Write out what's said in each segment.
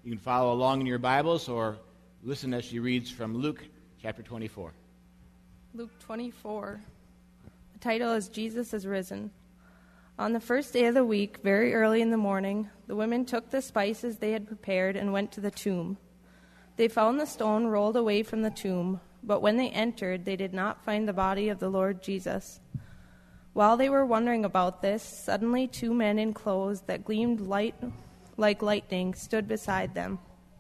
You can follow along in your Bibles or listen as she reads from Luke chapter 24. Luke 24. The title is Jesus is Risen. On the first day of the week, very early in the morning, the women took the spices they had prepared and went to the tomb. They found the stone rolled away from the tomb, but when they entered, they did not find the body of the Lord Jesus. While they were wondering about this, suddenly 2 men in clothes that gleamed like lightning stood beside them.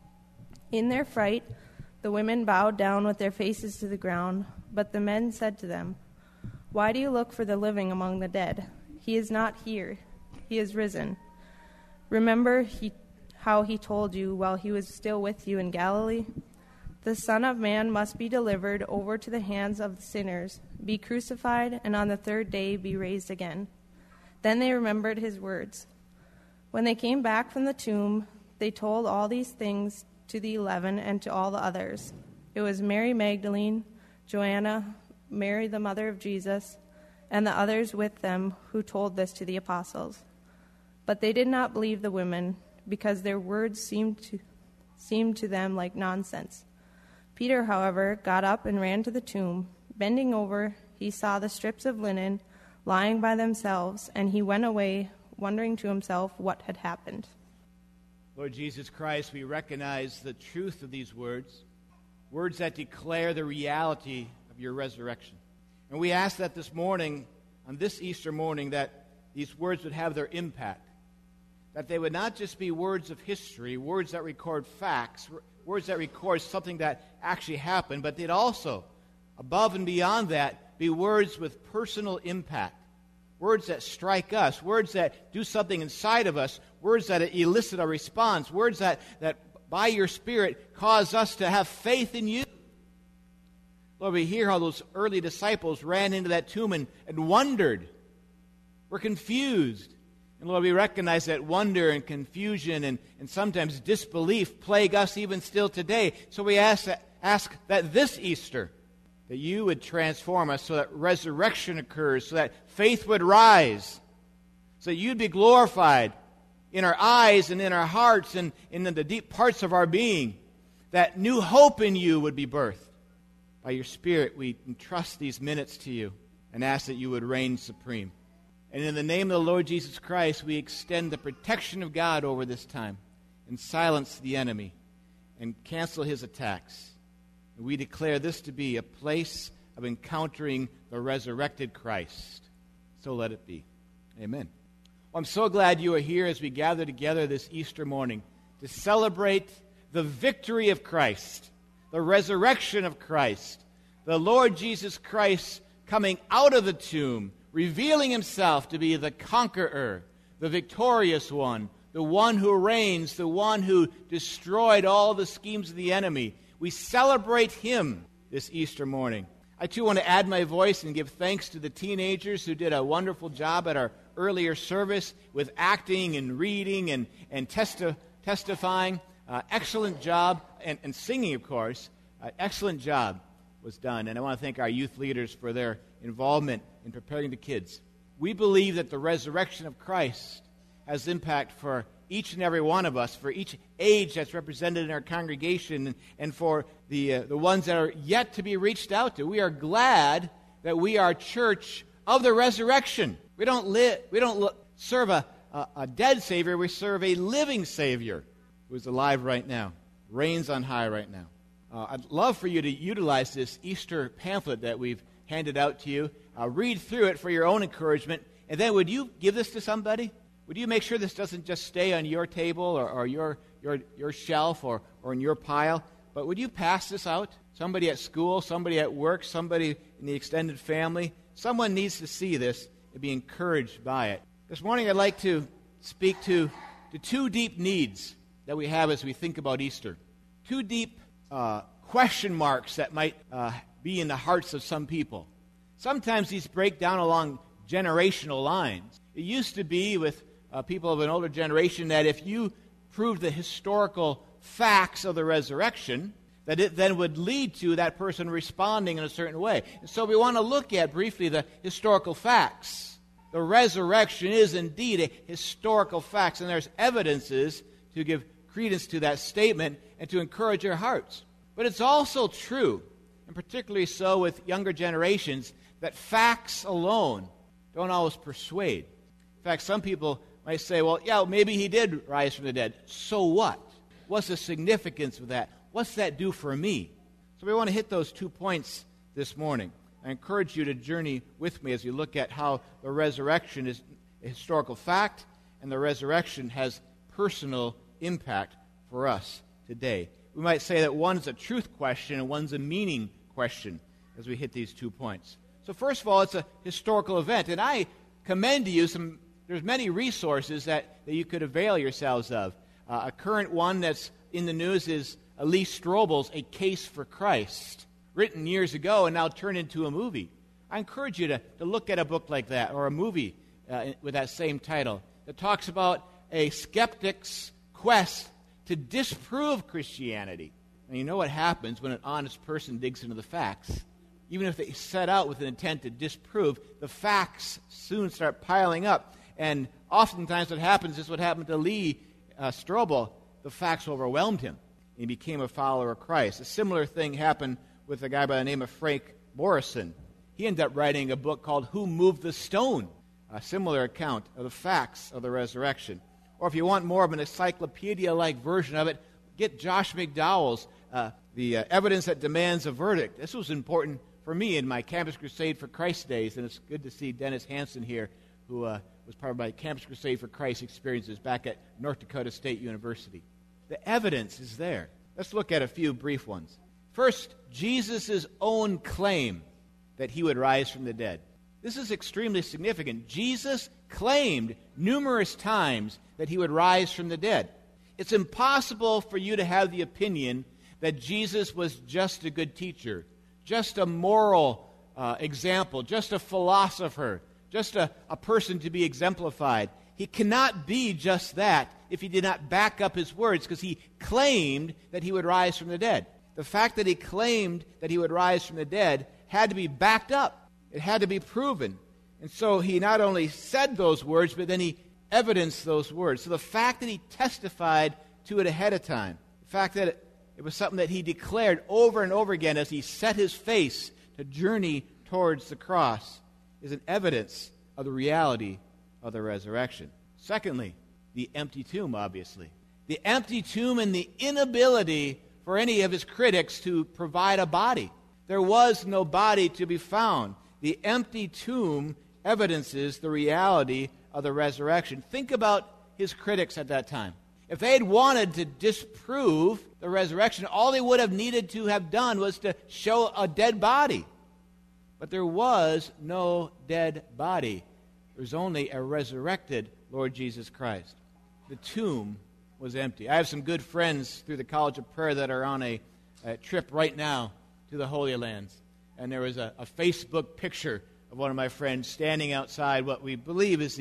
In their fright, the women bowed down with their faces to the ground, but the men said to them, "Why do you look for the living among the dead? He is not here. He is risen. Remember how he told you while he was still with you in Galilee? The Son of Man must be delivered over to the hands of the sinners, be crucified, and on the third day be raised again." Then they remembered his words. When they came back from the tomb, they told all these things to the 11 and to all the others. It was Mary Magdalene, Joanna, Mary the mother of Jesus, and the others with them who told this to the apostles. But they did not believe the women, because their words seemed to them like nonsense. Peter, however, got up and ran to the tomb. Bending over, he saw the strips of linen lying by themselves, and he went away, wondering to himself what had happened. Lord Jesus Christ, we recognize the truth of these words that declare the reality of your resurrection. And we ask that this morning, on this Easter morning, that these words would have their impact. That they would not just be words of history, words that record facts, words that record something that actually happened, but they'd also, above and beyond that, be words with personal impact. Words that strike us, words that do something inside of us, words that elicit a response, words that by your Spirit cause us to have faith in you. Lord, we hear how those early disciples ran into that tomb and wondered, were confused. And Lord, we recognize that wonder and confusion and sometimes disbelief plague us even still today. So we ask that this Easter, that you would transform us so that resurrection occurs, so that faith would rise, so that you'd be glorified in our eyes and in our hearts and in the deep parts of our being, that new hope in you would be birthed. By your Spirit, we entrust these minutes to you and ask that you would reign supreme. And in the name of the Lord Jesus Christ, we extend the protection of God over this time and silence the enemy and cancel his attacks. And we declare this to be a place of encountering the resurrected Christ. So let it be. Amen. Well, I'm so glad you are here as we gather together this Easter morning to celebrate the victory of Christ, the resurrection of Christ, the Lord Jesus Christ coming out of the tomb, revealing himself to be the conqueror, the victorious one, the one who reigns, the one who destroyed all the schemes of the enemy. We celebrate him this Easter morning. I too want to add my voice and give thanks to the teenagers who did a wonderful job at our earlier service with acting and reading and testifying. Excellent job, and singing, of course. Excellent job was done. And I want to thank our youth leaders for their involvement in preparing the kids. We believe that the resurrection of Christ has impact for each and every one of us, for each age that's represented in our congregation, and for the ones that are yet to be reached out to. We are glad that we are a church of the resurrection. We don't serve a dead Savior. We serve a living Savior who is alive right now, reigns on high right now. I'd love for you to utilize this Easter pamphlet that we've handed out to you. Read through it for your own encouragement, and then would you give this to somebody? Would you make sure this doesn't just stay on your table or your shelf or in your pile, but would you pass this out? Somebody at school, somebody at work, somebody in the extended family. Someone needs to see this and be encouraged by it. This morning I'd like to speak to two deep needs that we have as we think about Easter. Two deep question marks that might be in the hearts of some people. Sometimes these break down along generational lines. It used to be with people of an older generation that if you proved the historical facts of the resurrection, that it then would lead to that person responding in a certain way. And so we want to look at briefly the historical facts. The resurrection is indeed a historical fact, and there's evidences to give credence to that statement and to encourage our hearts. But it's also true, and particularly so with younger generations, that facts alone don't always persuade. In fact, some people might say, well, yeah, maybe he did rise from the dead. So what? What's the significance of that? What's that do for me? So we want to hit those 2 points this morning. I encourage you to journey with me as you look at how the resurrection is a historical fact and the resurrection has personal impact for us today. We might say that one's a truth question and one's a meaning question as we hit these 2 points. So first of all, it's a historical event, and I commend to you there's many resources that you could avail yourselves of. A current one that's in the news is Lee Strobel's A Case for Christ, written years ago and now turned into a movie. I encourage you to look at a book like that or a movie with that same title that talks about a skeptic's quest to disprove Christianity. And you know what happens when an honest person digs into the facts. Even if they set out with an intent to disprove, the facts soon start piling up. And oftentimes what happens is what happened to Lee Strobel. The facts overwhelmed him. He became a follower of Christ. A similar thing happened with a guy by the name of Frank Morrison. He ended up writing a book called Who Moved the Stone? A similar account of the facts of the resurrection. Or if you want more of an encyclopedia-like version of it, get Josh McDowell's The Evidence That Demands a Verdict. This was important for me in my Campus Crusade for Christ days, and it's good to see Dennis Hansen here, who was part of my Campus Crusade for Christ experiences back at North Dakota State University. The evidence is there. Let's look at a few brief ones. First, Jesus' own claim that he would rise from the dead. This is extremely significant. Jesus claimed numerous times that he would rise from the dead. It's impossible for you to have the opinion that Jesus was just a good teacher, just a moral example, just a philosopher, just a person to be exemplified. He cannot be just that if he did not back up his words, because he claimed that he would rise from the dead. The fact that he claimed that he would rise from the dead had to be backed up. It had to be proven. And so he not only said those words, but then he evidenced those words. So the fact that he testified to it ahead of time, the fact that it was something that he declared over and over again as he set his face to journey towards the cross, is an evidence of the reality of the resurrection. Secondly, the empty tomb, obviously. The empty tomb and the inability for any of his critics to provide a body. There was no body to be found. The empty tomb evidences the reality of the resurrection. Think about his critics at that time. If they had wanted to disprove the resurrection, all they would have needed to have done was to show a dead body. But there was no dead body. There was only a resurrected Lord Jesus Christ. The tomb was empty. I have some good friends through the College of Prayer that are on a trip right now to the Holy Lands. And there was a Facebook picture of one of my friends standing outside what we believe is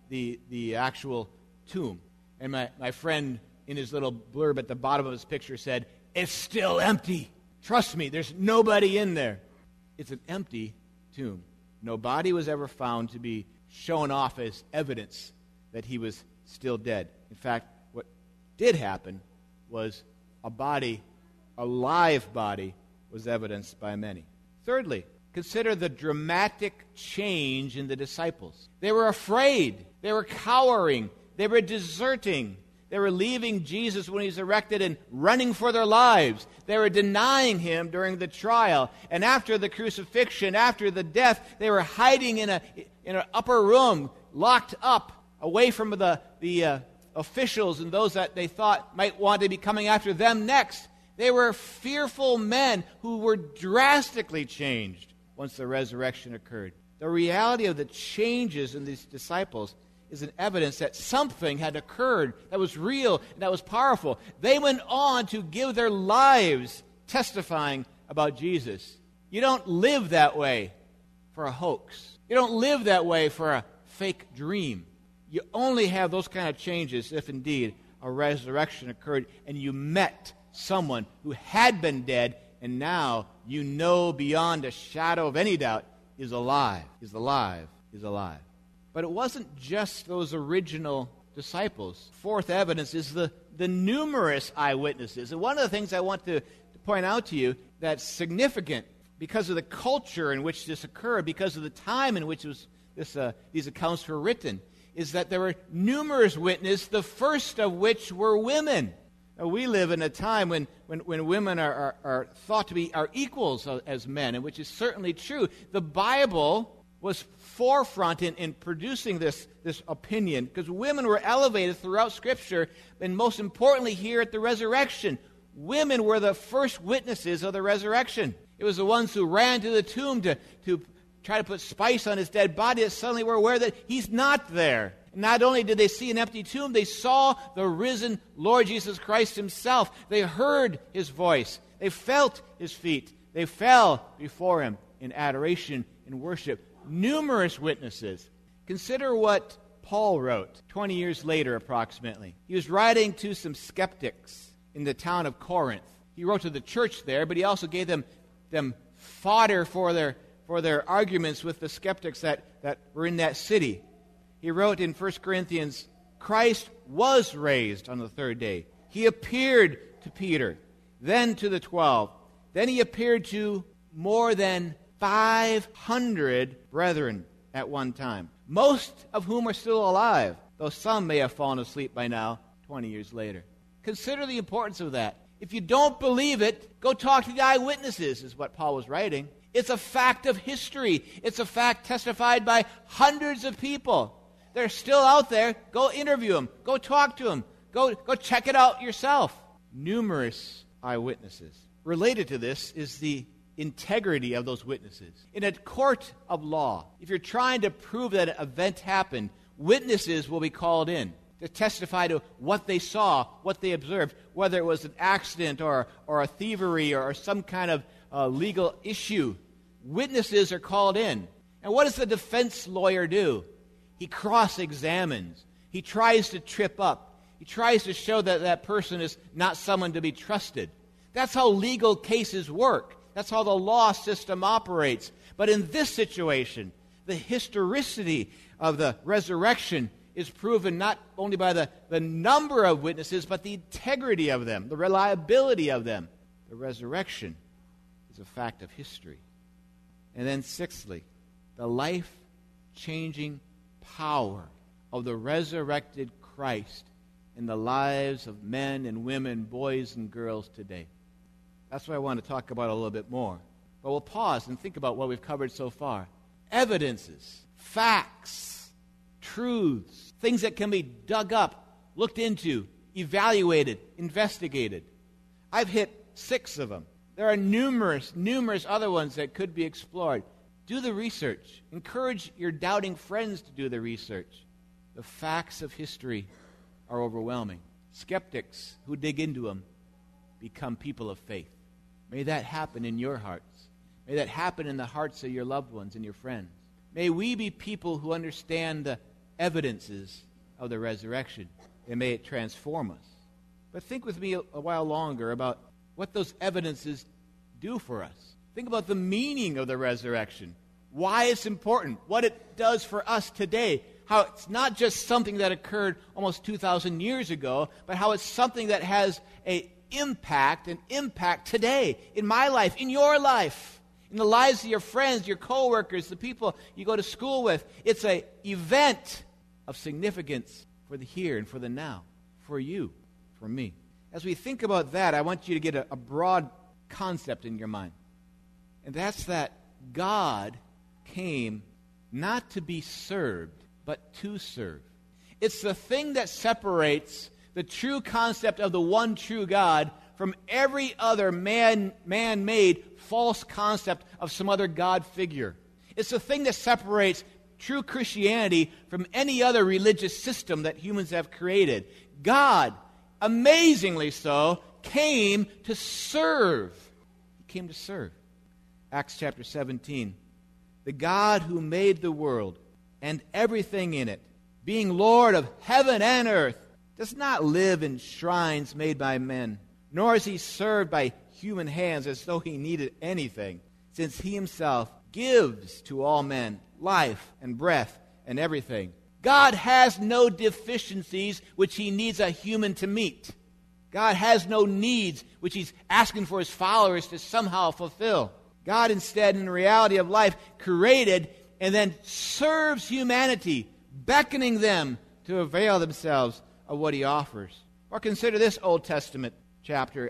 the actual tomb. And my friend, in his little blurb at the bottom of his picture, said, "It's still empty. Trust me, there's nobody in there." It's an empty tomb. No body was ever found to be shown off as evidence that he was still dead. In fact, what did happen was a body, a live body, was evidenced by many. Thirdly, consider the dramatic change in the disciples. They were afraid. They were cowering. They were deserting. They were leaving Jesus when he was erected and running for their lives. They were denying him during the trial. And after the crucifixion, after the death, they were hiding in an upper room, locked up, away from the officials and those that they thought might want to be coming after them next. They were fearful men who were drastically changed once the resurrection occurred. The reality of the changes in these disciples is an evidence that something had occurred that was real and that was powerful. They went on to give their lives testifying about Jesus. You don't live that way for a hoax. You don't live that way for a fake dream. You only have those kind of changes if indeed a resurrection occurred and you met someone who had been dead and now you know beyond a shadow of any doubt is alive, is alive, is alive. But it wasn't just those original disciples. Fourth evidence is the the numerous eyewitnesses. And one of the things I want to point out to you that's significant because of the culture in which this occurred, because of the time in which these accounts were written, is that there were numerous witnesses, the first of which were women. Now, we live in a time when women are thought to be our equals as men, and which is certainly true. The Bible was forefront in producing this opinion, because women were elevated throughout Scripture, and most importantly here at the resurrection. Women were the first witnesses of the resurrection. It was the ones who ran to the tomb to try to put spice on his dead body that suddenly were aware that he's not there. And not only did they see an empty tomb, they saw the risen Lord Jesus Christ himself. They heard his voice. They felt his feet. They fell before him in adoration and worship. Numerous witnesses. Consider what Paul wrote 20 years later approximately. He was writing to some skeptics in the town of Corinth. He wrote to the church there, but he also gave them fodder for their arguments with the skeptics that were in that city. He wrote in 1 Corinthians, Christ was raised on the third day. He appeared to Peter, then to the 12. Then he appeared to more than 500 brethren at one time, most of whom are still alive, though some may have fallen asleep by now, 20 years later. Consider the importance of that. If you don't believe it, go talk to the eyewitnesses, is what Paul was writing. It's a fact of history. It's a fact testified by hundreds of people. They're still out there. Go interview them. Go talk to them. Go check it out yourself. Numerous eyewitnesses. Related to this is the integrity of those witnesses. In a court of law, if you're trying to prove that an event happened, witnesses will be called in to testify to what they saw, what they observed, whether it was an accident or a thievery or some kind of legal issue. Witnesses are called in. And what does the defense lawyer do? He cross-examines. He tries to trip up. He tries to show that that person is not someone to be trusted. That's how legal cases work. That's how the law system operates. But in this situation, the historicity of the resurrection is proven not only by the number of witnesses, but the integrity of them, the reliability of them. The resurrection is a fact of history. And then sixthly, the life-changing power of the resurrected Christ in the lives of men and women, boys and girls today. That's what I want to talk about a little bit more. But we'll pause and think about what we've covered so far. Evidences, facts, truths, things that can be dug up, looked into, evaluated, investigated. I've hit 6 of them. There are numerous other ones that could be explored. Do the research. Encourage your doubting friends to do the research. The facts of history are overwhelming. Skeptics who dig into them become people of faith. May that happen in your hearts. May that happen in the hearts of your loved ones and your friends. May we be people who understand the evidences of the resurrection, and may it transform us. But think with me a while longer about what those evidences do for us. Think about the meaning of the resurrection, why it's important, what it does for us today, how it's not just something that occurred almost 2,000 years ago, but how it's something that has an impact today, in my life, in your life, in the lives of your friends, your coworkers, the people you go to school with. It's an event of significance for the here and for the now, for you, for me. As we think about that, I want you to get a broad concept in your mind. And that's that God came not to be served, but to serve. It's the thing that separates the true concept of the one true God from every other man-made false concept of some other God figure. It's the thing that separates true Christianity from any other religious system that humans have created. God, amazingly so, came to serve. He came to serve. Acts chapter 17. The God who made the world and everything in it, being Lord of heaven and earth, does not live in shrines made by men, nor is he served by human hands as though he needed anything, since he himself gives to all men life and breath and everything. God has no deficiencies which he needs a human to meet. God has no needs which he's asking for his followers to somehow fulfill. God instead, in the reality of life, created and then serves humanity, beckoning them to avail themselves of what he offers. Or consider this Old Testament chapter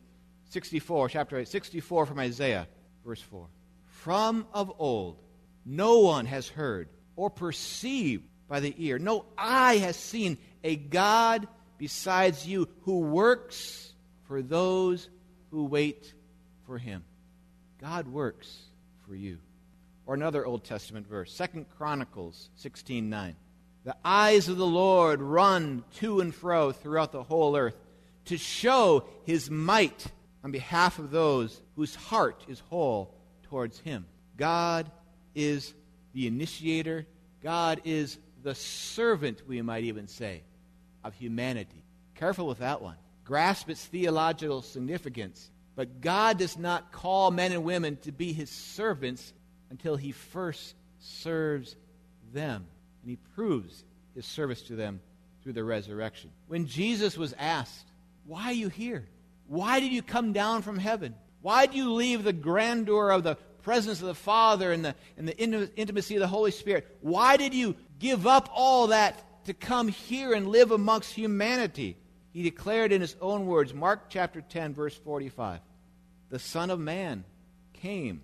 64 from Isaiah, verse 4. From of old, no one has heard or perceived by the ear. No eye has seen a God besides you who works for those who wait for him. God works for you. Or another Old Testament verse, 2 Chronicles 16:9. The eyes of the Lord run to and fro throughout the whole earth to show his might on behalf of those whose heart is whole towards him. God is the initiator. God is the servant, we might even say, of humanity. Careful with that one. Grasp its theological significance. But God does not call men and women to be his servants until he first serves them. And he proves his service to them through the resurrection. When Jesus was asked, why are you here? Why did you come down from heaven? Why do you leave the grandeur of the presence of the Father and the intimacy of the Holy Spirit? Why did you give up all that to come here and live amongst humanity? He declared in his own words, Mark chapter 10, verse 45, the Son of Man came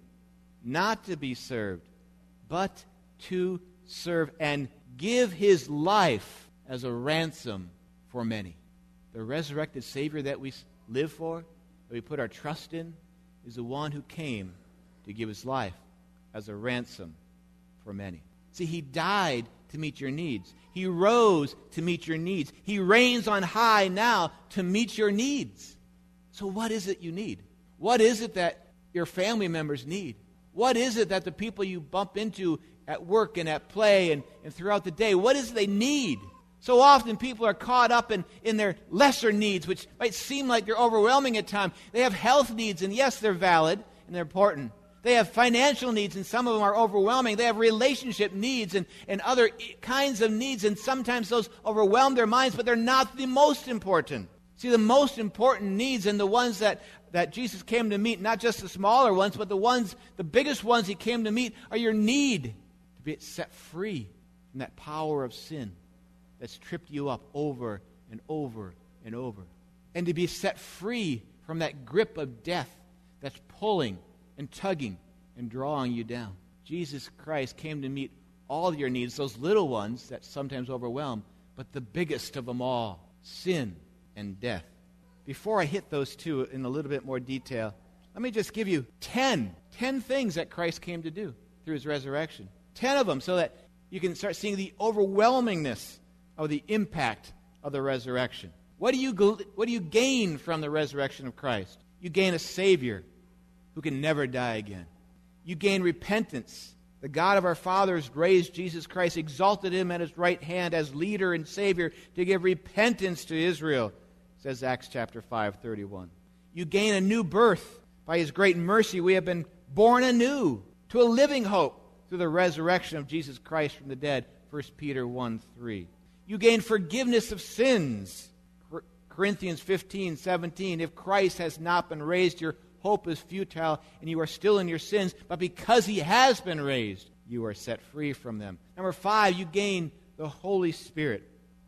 not to be served, but to serve and give his life as a ransom for many. The resurrected Savior that we live for, that we put our trust in, is the one who came to give his life as a ransom for many. See, he died to meet your needs. He rose to meet your needs. He reigns on high now to meet your needs. So what is it you need? What is it that your family members need? What is it that the people you bump into at work and at play and throughout the day, what is it they need? So often people are caught up in their lesser needs, which might seem like they're overwhelming at times. They have health needs, and yes, they're valid and they're important. They have financial needs, and some of them are overwhelming. They have relationship needs and other kinds of needs, and sometimes those overwhelm their minds, but they're not the most important. See, the most important needs and the ones that Jesus came to meet, not just the smaller ones, but the biggest ones he came to meet, are your need to be set free from that power of sin that's tripped you up over and over and over. And to be set free from that grip of death that's pulling and tugging and drawing you down. Jesus Christ came to meet all your needs, those little ones that sometimes overwhelm, but the biggest of them all, sin and death. Before I hit those two in a little bit more detail, let me just give you 10 things that Christ came to do through his resurrection. 10 of them, so that you can start seeing the overwhelmingness of the impact of the resurrection. What do you gain from the resurrection of Christ? You gain a Savior who can never die again. You gain repentance. The God of our fathers raised Jesus Christ, exalted him at his right hand as leader and Savior to give repentance to Israel, says Acts chapter 5:31. You gain a new birth. By his great mercy, we have been born anew to a living hope through the resurrection of Jesus Christ from the dead, 1 Peter 1:3. You gain forgiveness of sins. Corinthians 15:17. If Christ has not been raised, your hope is futile, and you are still in your sins. But because he has been raised, you are set free from them. Number 5, you gain the Holy Spirit.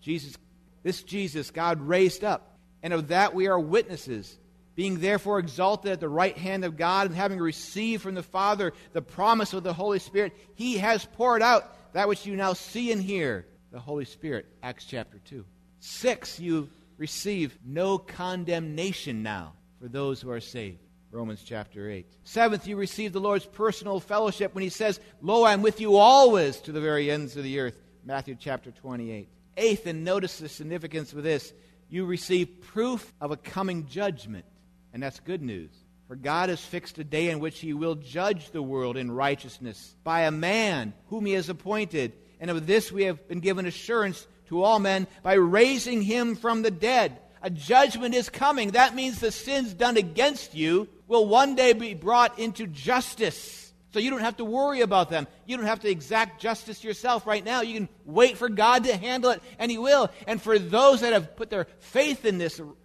This Jesus, God raised up, and of that we are witnesses. Being therefore exalted at the right hand of God, and having received from the Father the promise of the Holy Spirit, he has poured out that which you now see and hear, the Holy Spirit. Acts chapter 2. 6, you receive no condemnation now for those who are saved. Romans chapter 8. 7th, you receive the Lord's personal fellowship when he says, Lo, I am with you always to the very ends of the earth. Matthew chapter 28. 8th, and notice the significance of this, you receive proof of a coming judgment. And that's good news. For God has fixed a day in which he will judge the world in righteousness by a man whom he has appointed. And of this we have been given assurance to all men by raising him from the dead. A judgment is coming. That means the sins done against you will one day be brought into justice. So you don't have to worry about them. You don't have to exact justice yourself right now. You can wait for God to handle it, and he will. And for those that have put their faith in this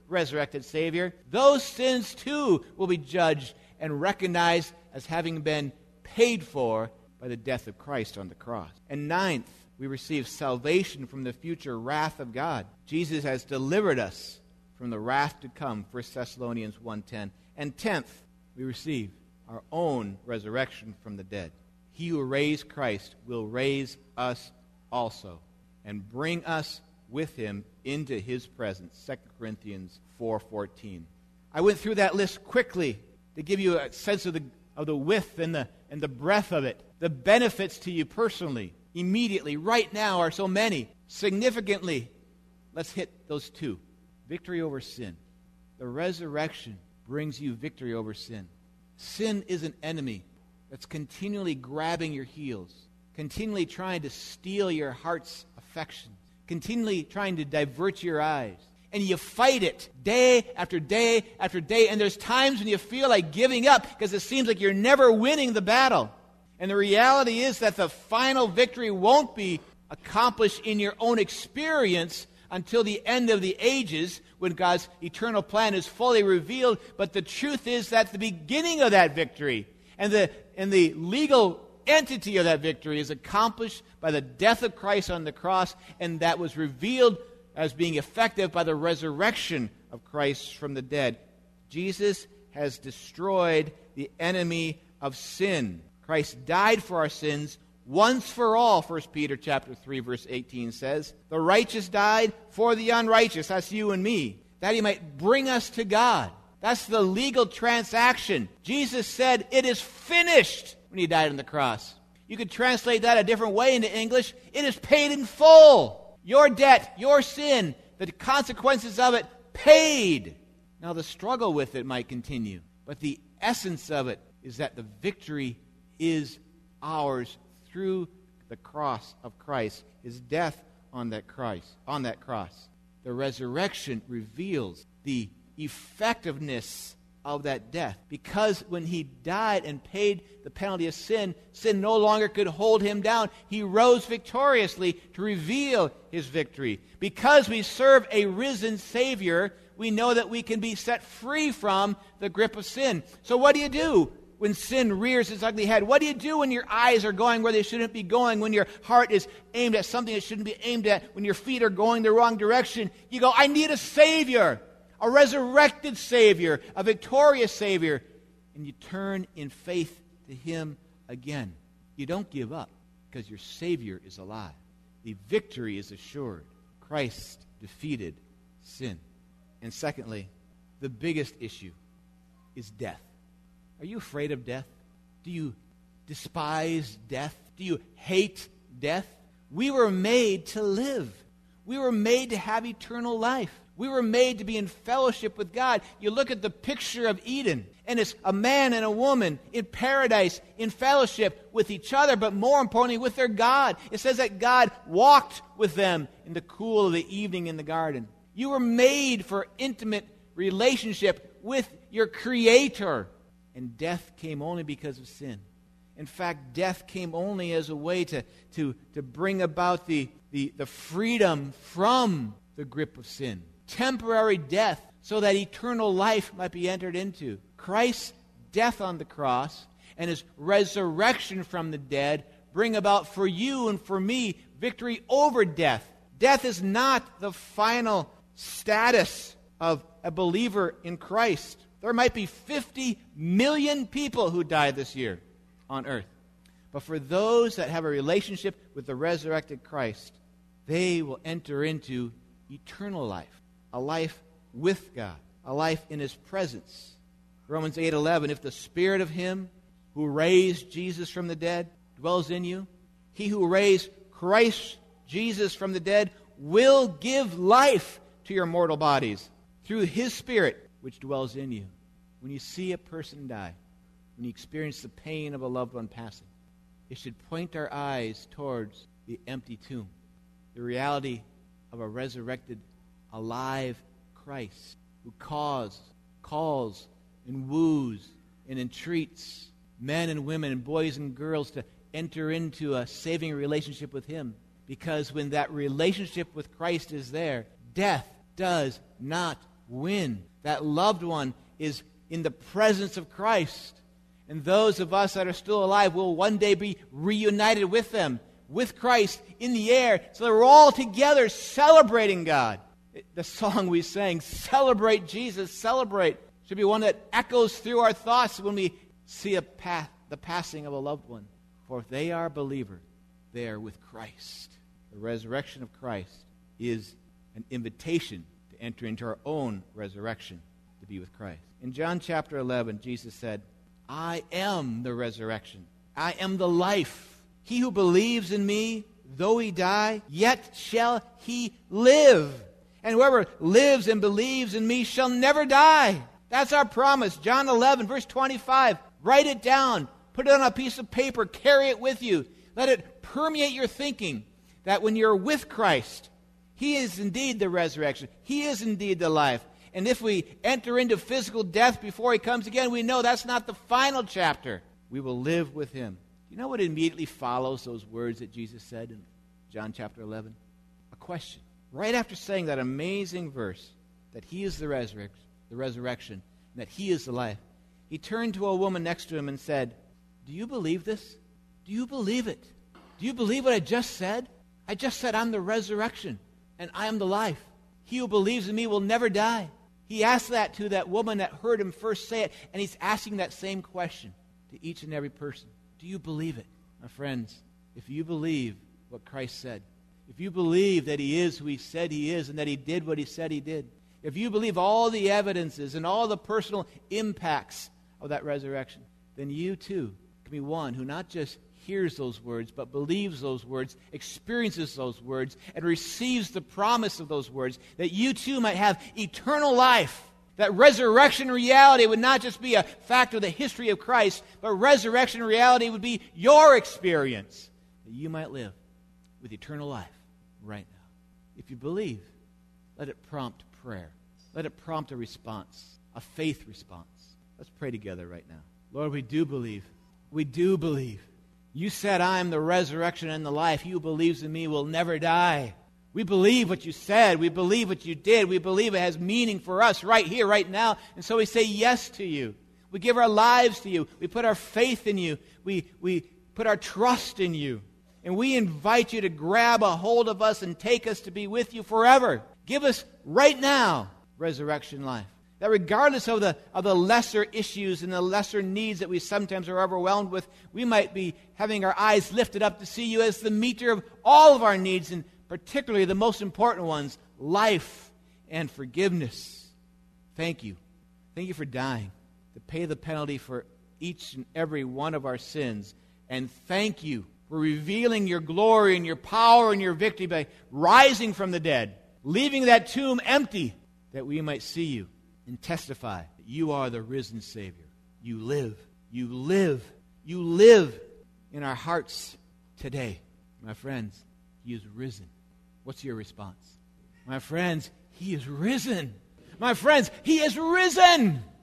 resurrected Savior, those sins too will be judged and recognized as having been paid for by the death of Christ on the cross. And ninth, we receive salvation from the future wrath of God. Jesus has delivered us from the wrath to come, 1 Thessalonians 1:10. And tenth, we receive our own resurrection from the dead. He who raised Christ will raise us also and bring us with him into his presence, 2 Corinthians 4:14. I went through that list quickly to give you a sense of the width and the breadth of it. The benefits to you personally, immediately, right now, are so many. Significantly, let's hit those two. Victory over sin. The resurrection brings you victory over sin. Sin is an enemy that's continually grabbing your heels, continually trying to steal your heart's affection, continually trying to divert your eyes. And you fight it day after day after day. And there's times when you feel like giving up because it seems like you're never winning the battle. And the reality is that the final victory won't be accomplished in your own experience until the end of the ages when God's eternal plan is fully revealed. But the truth is that the beginning of that victory and the legal entity of that victory is accomplished by the death of Christ on the cross, and that was revealed as being effective by the resurrection of Christ from the dead. Jesus has destroyed the enemy of sin. Christ died for our sins once for all, 1 Peter chapter 3, verse 18 says. The righteous died for the unrighteous, that's you and me, that he might bring us to God. That's the legal transaction. Jesus said, "It is finished," when he died on the cross. You could translate that a different way into English. It is paid in full. Your debt, your sin, the consequences of it, paid. Now the struggle with it might continue, but the essence of it is that the victory is ours through the cross of Christ, his death on that cross. The resurrection reveals the effectiveness of that death. Because when he died and paid the penalty of sin, sin no longer could hold him down. He rose victoriously to reveal his victory. Because we serve a risen Savior, we know that we can be set free from the grip of sin. So what do you do when sin rears its ugly head? What do you do when your eyes are going where they shouldn't be going, when your heart is aimed at something it shouldn't be aimed at, when your feet are going the wrong direction? You go, I need a Savior, a resurrected Savior, a victorious Savior. And you turn in faith to him again. You don't give up because your Savior is alive. The victory is assured. Christ defeated sin. And secondly, the biggest issue is death. Are you afraid of death? Do you despise death? Do you hate death? We were made to live. We were made to have eternal life. We were made to be in fellowship with God. You look at the picture of Eden, and it's a man and a woman in paradise, in fellowship with each other, but more importantly, with their God. It says that God walked with them in the cool of the evening in the garden. You were made for intimate relationship with your Creator. And death came only because of sin. In fact, death came only as a way to bring about the freedom from the grip of sin. Temporary death so that eternal life might be entered into. Christ's death on the cross and his resurrection from the dead bring about for you and for me victory over death. Death is not the final status of a believer in Christ. There might be 50 million people who die this year on earth. But for those that have a relationship with the resurrected Christ, they will enter into eternal life, a life with God, a life in his presence. Romans 8:11, if the spirit of him who raised Jesus from the dead dwells in you, he who raised Christ Jesus from the dead will give life to your mortal bodies through his Spirit which dwells in you. When you see a person die, when you experience the pain of a loved one passing, it should point our eyes towards the empty tomb, the reality of a resurrected, alive Christ who calls and woos and entreats men and women and boys and girls to enter into a saving relationship with him. Because when that relationship with Christ is there, death does not when that loved one is in the presence of Christ. And those of us that are still alive will one day be reunited with them, with Christ in the air. So they're all together celebrating God. The song we sang, Celebrate Jesus, Celebrate, should be one that echoes through our thoughts when we see the passing of a loved one. For if they are a believer, they are with Christ. The resurrection of Christ is an invitation to enter into our own resurrection, to be with Christ. In John chapter 11, Jesus said, I am the resurrection. I am the life. He who believes in me, though he die, yet shall he live. And whoever lives and believes in me shall never die. That's our promise. John 11, verse 25. Write it down. Put it on a piece of paper. Carry it with you. Let it permeate your thinking that when you're with Christ, He is indeed the resurrection. He is indeed the life. And if we enter into physical death before He comes again, we know that's not the final chapter. We will live with Him. You know what immediately follows those words that Jesus said in John chapter 11? A question. Right after saying that amazing verse, that He is the resurrection, and that He is the life, He turned to a woman next to Him and said, do you believe this? Do you believe it? Do you believe what I just said? I just said I'm the resurrection, and I am the life. He who believes in me will never die. He asked that to that woman that heard Him first say it, and He's asking that same question to each and every person. Do you believe it? My friends, if you believe what Christ said, if you believe that He is who He said He is and that He did what He said He did, if you believe all the evidences and all the personal impacts of that resurrection, then you too can be one who not just hears those words, but believes those words, experiences those words, and receives the promise of those words, that you too might have eternal life. That resurrection reality would not just be a fact of the history of Christ, but resurrection reality would be your experience, that you might live with eternal life right now. If you believe, let it prompt prayer. Let it prompt a response, a faith response. Let's pray together right now. Lord, we do believe. We do believe. You said, I am the resurrection and the life. He who believes in me will never die. We believe what you said. We believe what you did. We believe it has meaning for us right here, right now. And so we say yes to you. We give our lives to you. We put our faith in you. We put our trust in you. And we invite you to grab a hold of us and take us to be with you forever. Give us right now resurrection life. That regardless of the lesser issues and the lesser needs that we sometimes are overwhelmed with, we might be having our eyes lifted up to see you as the meter of all of our needs, and particularly the most important ones, life and forgiveness. Thank you. Thank you for dying to pay the penalty for each and every one of our sins. And thank you for revealing your glory and your power and your victory by rising from the dead, leaving that tomb empty, that we might see you and testify that you are the risen Savior. You live. You live. You live in our hearts today. My friends, He is risen. What's your response? My friends, He is risen. My friends, He is risen.